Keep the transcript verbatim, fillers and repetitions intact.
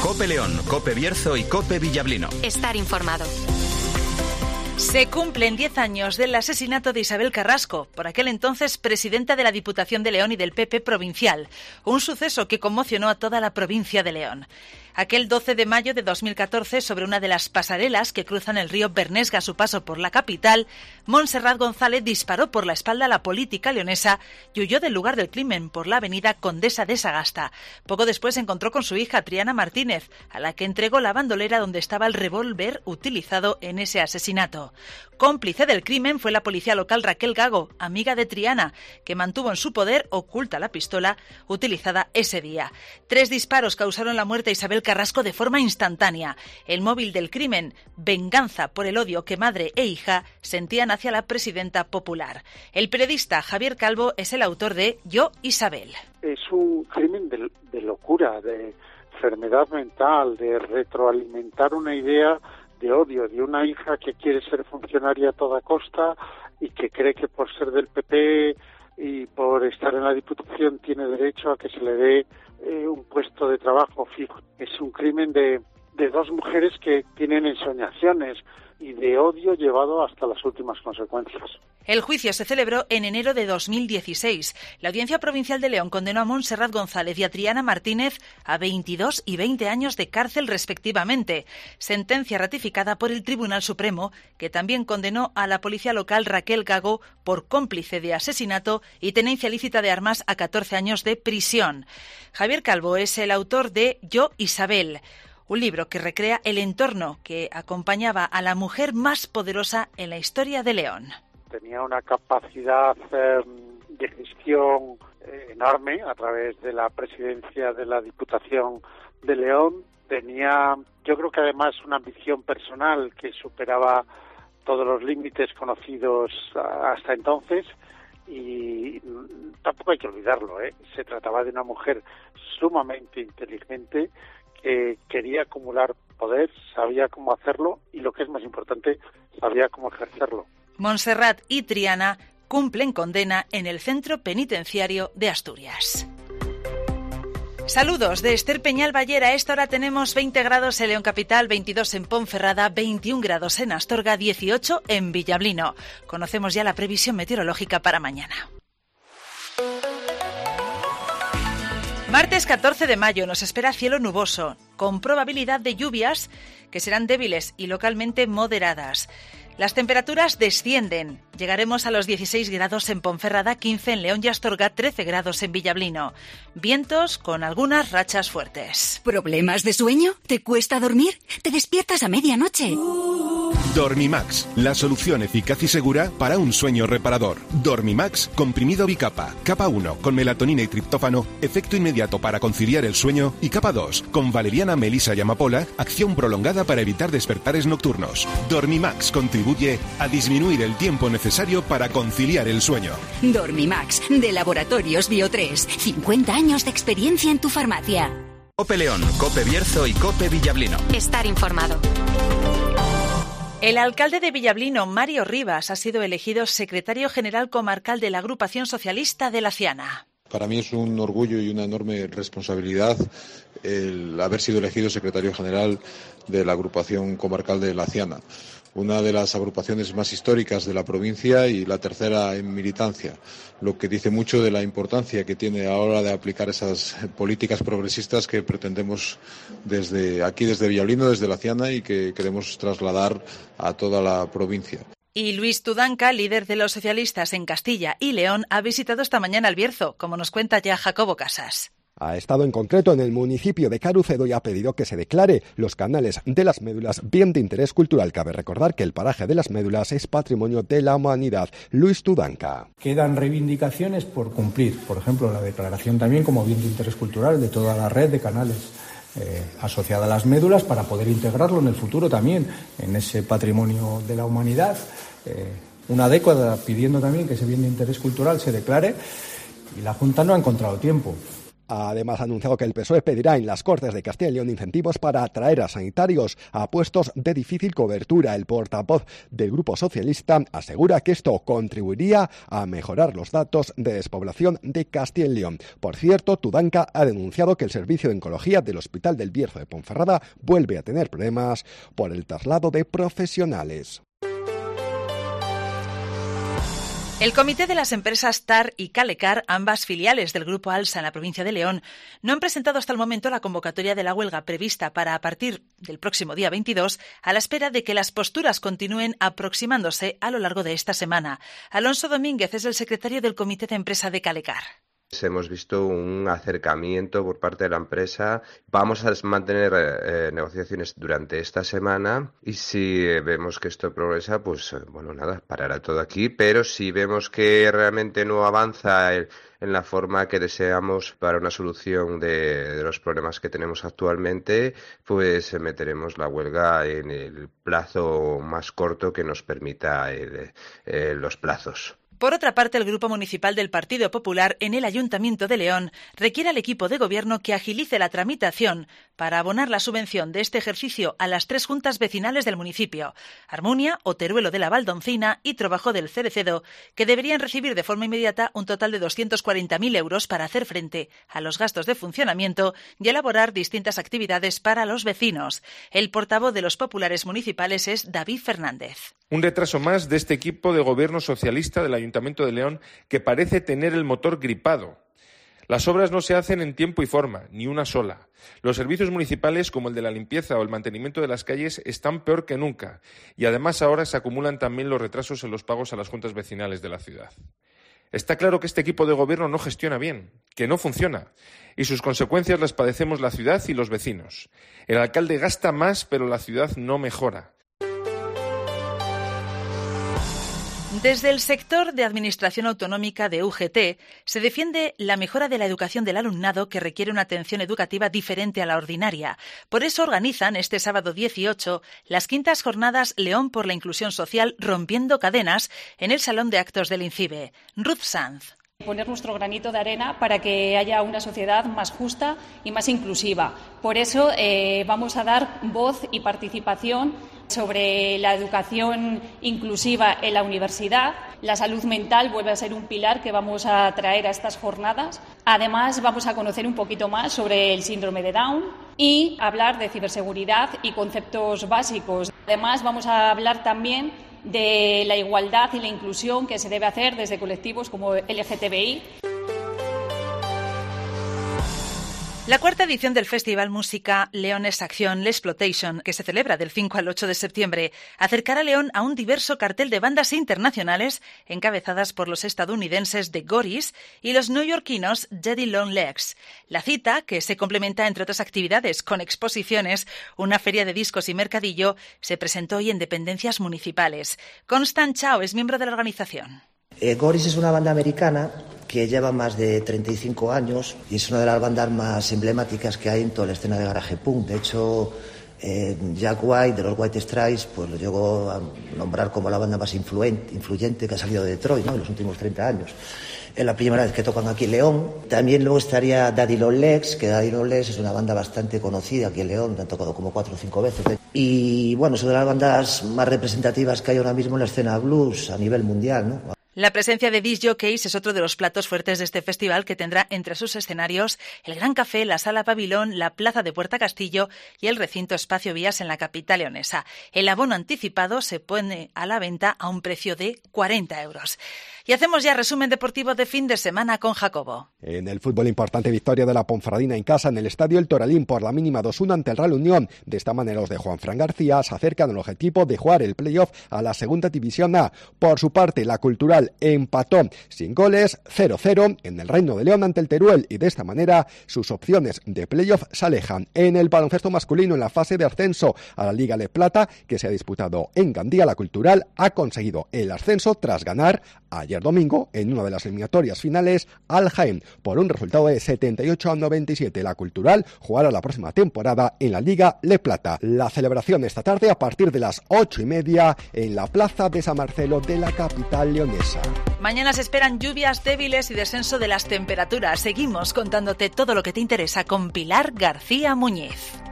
COPE León, COPE Bierzo y COPE Villablino. Estar informado. Se cumplen diez años del asesinato de Isabel Carrasco, por aquel entonces presidenta de la Diputación de León y del P P provincial, un suceso que conmocionó a toda la provincia de León. Aquel doce de mayo de dos mil catorce, sobre una de las pasarelas que cruzan el río Bernesga a su paso por la capital, Montserrat González disparó por la espalda a la política leonesa y huyó del lugar del crimen por la avenida Condesa de Sagasta. Poco después se encontró con su hija Triana Martínez, a la que entregó la bandolera donde estaba el revólver utilizado en ese asesinato. Cómplice del crimen fue la policía local Raquel Gago, amiga de Triana, que mantuvo en su poder oculta la pistola utilizada ese día. Tres disparos causaron la muerte a Isabel Carrasco de forma instantánea. El móvil del crimen, venganza por el odio que madre e hija sentían hacia la presidenta popular. El periodista Javier Calvo es el autor de Yo, Isabel. Es un crimen de, de locura, de enfermedad mental, de retroalimentar una idea de odio, de una hija que quiere ser funcionaria a toda costa y que cree que por ser del P P y por estar en la Diputación tiene derecho a que se le dé eh, un puesto de trabajo fijo. Es un crimen de, de dos mujeres que tienen ensoñaciones y de odio llevado hasta las últimas consecuencias. El juicio se celebró en enero de dos mil dieciséis. La Audiencia Provincial de León condenó a Montserrat González y a Triana Martínez a veintidós y veinte años de cárcel respectivamente. Sentencia ratificada por el Tribunal Supremo, que también condenó a la policía local Raquel Gago por cómplice de asesinato y tenencia ilícita de armas a catorce años de prisión. Javier Calvo es el autor de Yo, Isabel, un libro que recrea el entorno que acompañaba a la mujer más poderosa en la historia de León. Tenía una capacidad eh, de gestión eh, enorme a través de la presidencia de la Diputación de León. Tenía, yo creo que además, una ambición personal que superaba todos los límites conocidos hasta entonces y tampoco hay que olvidarlo, ¿eh? Se trataba de una mujer sumamente inteligente que quería acumular poder, sabía cómo hacerlo y, lo que es más importante, sabía cómo ejercerlo. Montserrat y Triana cumplen condena en el Centro Penitenciario de Asturias. Saludos de Esther Peñal Ballera. A esta hora tenemos veinte grados en León Capital, veintidós en Ponferrada, veintiún grados en Astorga, dieciocho en Villablino. Conocemos ya la previsión meteorológica para mañana. Martes catorce de mayo nos espera cielo nuboso, con probabilidad de lluvias que serán débiles y localmente moderadas. Las temperaturas descienden. Llegaremos a los dieciséis grados en Ponferrada, quince en León y Astorga, trece grados en Villablino. Vientos con algunas rachas fuertes. ¿Problemas de sueño? ¿Te cuesta dormir? ¿Te despiertas a medianoche? Dormimax, la solución eficaz y segura para un sueño reparador. Dormimax, comprimido bicapa, capa uno con melatonina y triptófano, efecto inmediato para conciliar el sueño, y capa dos con valeriana, melisa y amapola, acción prolongada para evitar despertares nocturnos. Dormimax contribuye a disminuir el tiempo necesario para conciliar el sueño. Dormimax, de Laboratorios Bio tres, cincuenta años de experiencia en tu farmacia. COPE León, COPE Bierzo y COPE Villablino. Estar informado. El alcalde de Villablino, Mario Rivas, ha sido elegido secretario general comarcal de la Agrupación Socialista de Laciana. Para mí es un orgullo y una enorme responsabilidad el haber sido elegido secretario general de la Agrupación Comarcal de Laciana, una de las agrupaciones más históricas de la provincia y la tercera en militancia, lo que dice mucho de la importancia que tiene a la hora de aplicar esas políticas progresistas que pretendemos desde aquí, desde Villablino, desde Laciana, y que queremos trasladar a toda la provincia. Y Luis Tudanca, líder de los socialistas en Castilla y León, ha visitado esta mañana el Bierzo, como nos cuenta ya Jacobo Casas. Ha estado en concreto en el municipio de Carucedo y ha pedido que se declare los canales de las médulas bien de interés cultural. Cabe recordar que el paraje de las médulas es patrimonio de la humanidad. Luis Tudanca. Quedan reivindicaciones por cumplir, por ejemplo, la declaración también como bien de interés cultural de toda la red de canales eh, asociada a las médulas, para poder integrarlo en el futuro también en ese patrimonio de la humanidad. Eh, una década pidiendo también que ese bien de interés cultural se declare y la Junta no ha encontrado tiempo. Además, ha anunciado que el P S O E pedirá en las Cortes de Castilla y León incentivos para atraer a sanitarios a puestos de difícil cobertura. El portavoz del Grupo Socialista asegura que esto contribuiría a mejorar los datos de despoblación de Castilla y León. Por cierto, Tudanca ha denunciado que el servicio de oncología del Hospital del Bierzo de Ponferrada vuelve a tener problemas por el traslado de profesionales. El comité de las empresas T A R y Calecar, ambas filiales del Grupo Alsa en la provincia de León, no han presentado hasta el momento la convocatoria de la huelga prevista para a partir del próximo día veintidós, a la espera de que las posturas continúen aproximándose a lo largo de esta semana. Alonso Domínguez es el secretario del comité de empresa de Calecar. Hemos visto un acercamiento por parte de la empresa. Vamos a mantener eh, negociaciones durante esta semana y si vemos que esto progresa, pues bueno, nada, parará todo aquí. Pero si vemos que realmente no avanza el, en la forma que deseamos para una solución de, de los problemas que tenemos actualmente, pues meteremos la huelga en el plazo más corto que nos permita el, eh, los plazos. Por otra parte, el Grupo Municipal del Partido Popular en el Ayuntamiento de León requiere al equipo de gobierno que agilice la tramitación para abonar la subvención de este ejercicio a las tres juntas vecinales del municipio, Armunia, Oteruelo de la Valdoncina y Trobajo del Cerecedo, que deberían recibir de forma inmediata un total de doscientos cuarenta mil euros para hacer frente a los gastos de funcionamiento y elaborar distintas actividades para los vecinos. El portavoz de los populares municipales es David Fernández. Un retraso más de este equipo de gobierno socialista del Ayuntamiento de León que parece tener el motor gripado. Las obras no se hacen en tiempo y forma, ni una sola. Los servicios municipales, como el de la limpieza o el mantenimiento de las calles, están peor que nunca. Y además ahora se acumulan también los retrasos en los pagos a las juntas vecinales de la ciudad. Está claro que este equipo de gobierno no gestiona bien, que no funciona, y sus consecuencias las padecemos la ciudad y los vecinos. El alcalde gasta más, pero la ciudad no mejora. Desde el sector de Administración Autonómica de U G T se defiende la mejora de la educación del alumnado que requiere una atención educativa diferente a la ordinaria. Por eso organizan este sábado dieciocho las quintas jornadas León por la Inclusión Social Rompiendo Cadenas en el Salón de Actos del INCIBE. Ruth Sanz. Poner nuestro granito de arena para que haya una sociedad más justa y más inclusiva. Por eso eh, vamos a dar voz y participación sobre la educación inclusiva en la universidad. La salud mental vuelve a ser un pilar que vamos a traer a estas jornadas. Además, vamos a conocer un poquito más sobre el síndrome de Down y hablar de ciberseguridad y conceptos básicos. Además, vamos a hablar también de la igualdad y la inclusión que se debe hacer desde colectivos como L G T B I. La cuarta edición del Festival Música Leones Acción L'Exploitation, que se celebra del cinco al ocho de septiembre, acercará a León a un diverso cartel de bandas internacionales encabezadas por los estadounidenses The Goris y los neoyorquinos Daddy Long Legs. La cita, que se complementa entre otras actividades con exposiciones, una feria de discos y mercadillo, se presentó hoy en dependencias municipales. Constant Chao es miembro de la organización. Eh, Goris es una banda americana que lleva más de treinta y cinco años y es una de las bandas más emblemáticas que hay en toda la escena de garaje punk. De hecho, eh, Jack White de los White Stripes pues lo llegó a nombrar como la banda más influente, influyente que ha salido de Detroit, ¿no?, en los últimos treinta años. Es la primera vez que tocan aquí en León. También luego estaría Daddy Long Legs, que Daddy Long Legs es una banda bastante conocida aquí en León, han tocado como cuatro o cinco veces. Y bueno, son de las bandas más representativas que hay ahora mismo en la escena blues a nivel mundial, ¿no? La presencia de disc jockeys es otro de los platos fuertes de este festival, que tendrá entre sus escenarios el Gran Café, la Sala Pavilón, la Plaza de Puerta Castillo y el recinto Espacio Vías en la capital leonesa. El abono anticipado se pone a la venta a un precio de cuarenta euros. Y hacemos ya resumen deportivo de fin de semana con Jacobo. En el fútbol, importante victoria de la Ponferradina en casa en el Estadio El Toralín por la mínima dos uno ante el Real Unión. De esta manera los de Juanfran García se acercan al objetivo de jugar el playoff a la segunda división A. Por su parte, la Cultural empató sin goles cero cero en el Reino de León ante el Teruel y de esta manera sus opciones de playoff se alejan. En el baloncesto masculino, en la fase de ascenso a la Liga de Plata que se ha disputado en Gandía, la Cultural ha conseguido el ascenso tras ganar ayer domingo, en una de las eliminatorias finales, al Jaén, por un resultado de setenta y ocho a noventa y siete. La Cultural jugará la próxima temporada en la Liga Le Plata. La celebración esta tarde a partir de las ocho y media en la Plaza de San Marcelo de la capital leonesa. Mañana se esperan lluvias débiles y descenso de las temperaturas. Seguimos contándote todo lo que te interesa con Pilar García Muñiz.